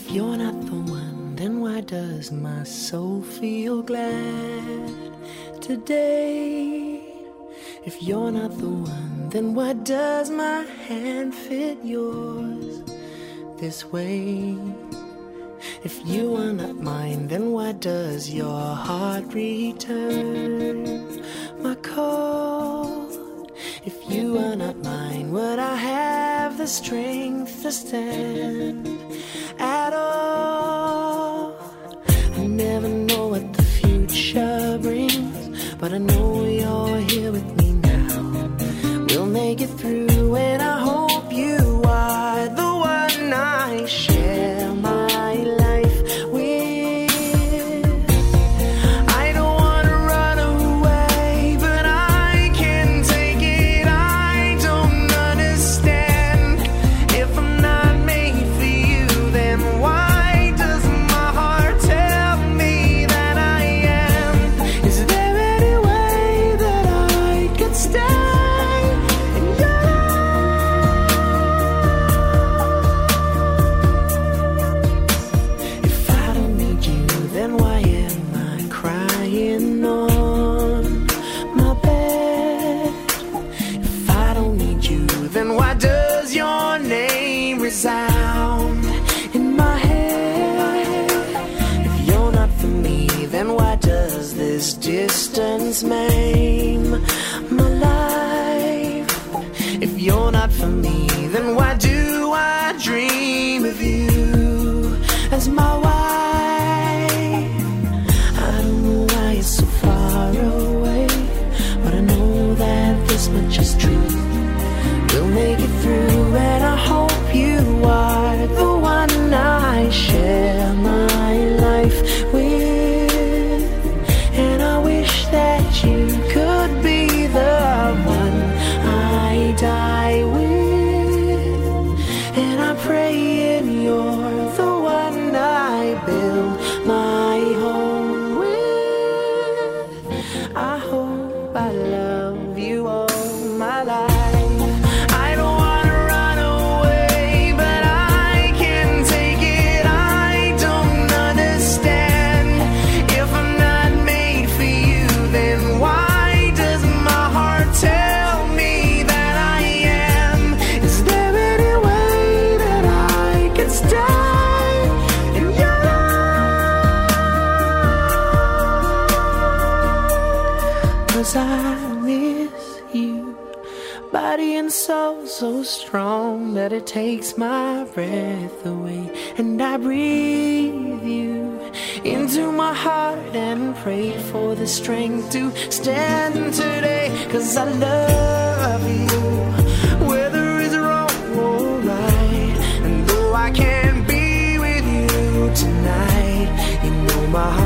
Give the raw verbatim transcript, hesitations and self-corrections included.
If you're not the one, then why does my soul feel glad today? If you're not the one, then why does my hand fit yours this way? If you are not mine, then why does your heart return my call? If you are not mine, would I have the strength to stand at all? I never know what the future brings, but I know you're here with me now. We'll make it through, and I hope you are the one I share my life with. I don't want to run away, but I can't take it. I don't understand. If I'm not made for you, then why does my heart tell me that I am? Is there any way that I could stay in your life? If I don't need you, then why am I crying on my bed? If I don't need you, then why does your name resound in my head? If you're not for me, then why does this distance maim my life? If you're not for me, then why do I dream of you as my wife? I don't know why you're so far away, but I know that this much is true. We'll make it through, and I hope you are the one I share my life with. And I wish that you could be the one I die with. And I pray and you're the one I build my home with. I hope I love you all my life. I don't want to run away, but I can't take it. I don't understand. If I'm not made for you, then why does my heart tell me that I am? Is there any way that I could stay in your life? 'Cause I miss you, body and soul so strong that it takes my breath away. And I breathe you into my heart and pray for the strength to stand today. 'Cause I love you, whether it's wrong or right. And though I can't be with you tonight, you know my heart